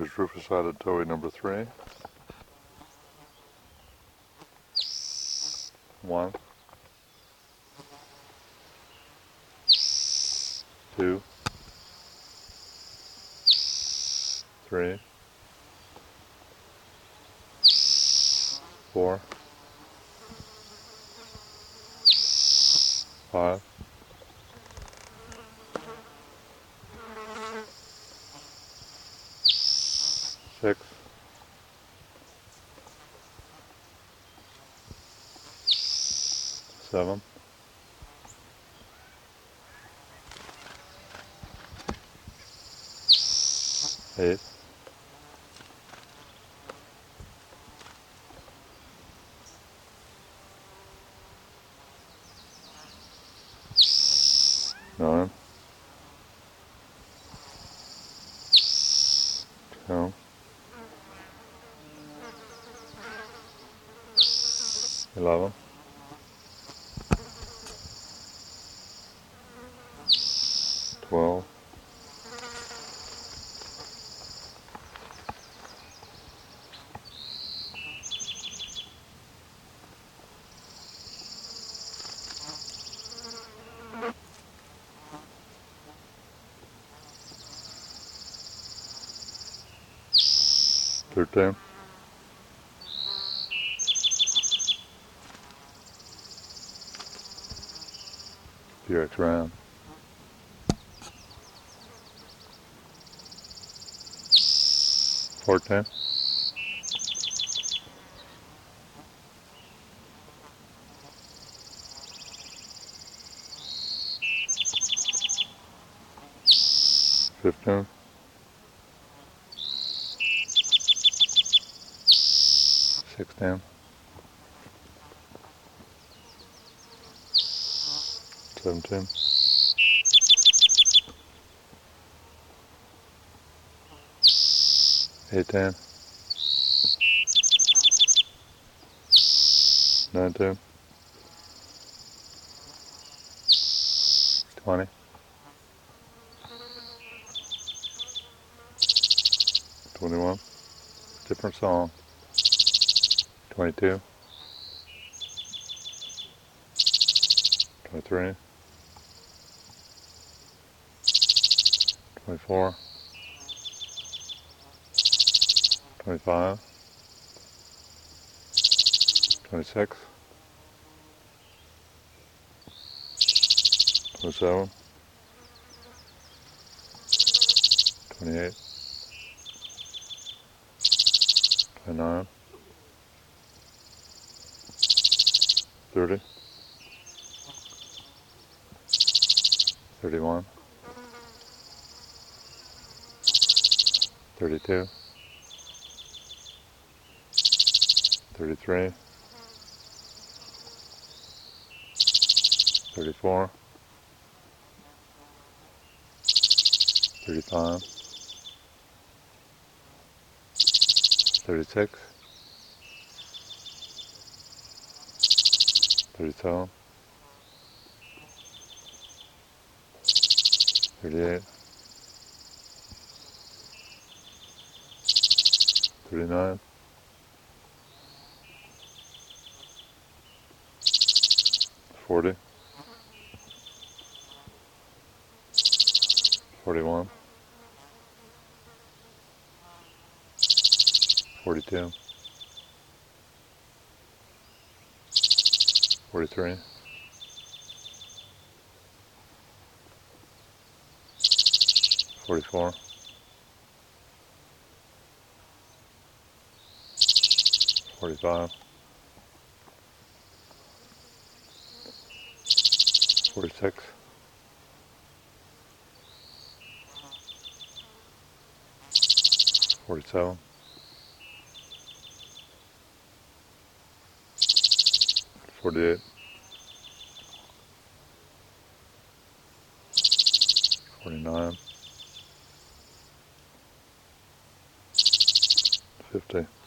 Here's rufous-sided towhee number 3. 1, 2, 3, 4, 5, 6, 7, 8, 9, 10, 11, 12, 13, 2x round, 14, 15, 16, 17, 18, 19, 20, 21, different song, 22, 23, 24, 25, 26, 27, 28, 29, 30, 31, 32, 33, 34, 35, 36, 37, 38, 39, 40, 41, 42, 43, 44, 45, 46, 47, 48, 49, 50.